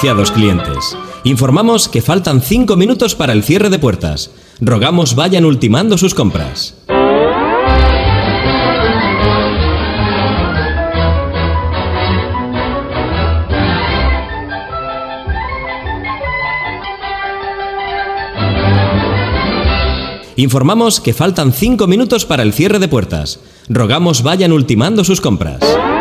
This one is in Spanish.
Apreciados clientes, informamos que faltan 5 minutos para el cierre de puertas. Rogamos vayan ultimando sus compras. Informamos que faltan 5 minutos para el cierre de puertas. Rogamos vayan ultimando sus compras.